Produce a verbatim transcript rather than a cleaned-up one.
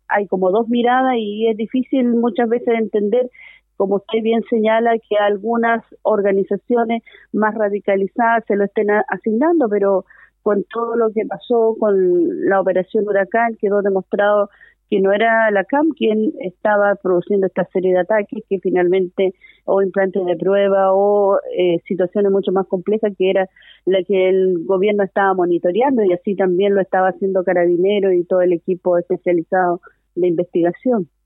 hay como dos miradas y es difícil muchas veces entender, como usted bien señala, que algunas organizaciones más radicalizadas se lo estén a- asignando, pero con todo lo que pasó con la operación Huracán quedó demostrado que no era la C A M quien estaba produciendo esta serie de ataques, que finalmente, o implantes de prueba, o eh, situaciones mucho más complejas, que era la que el gobierno estaba monitoreando, y así también lo estaba haciendo Carabineros y todo el equipo especializado de investigación.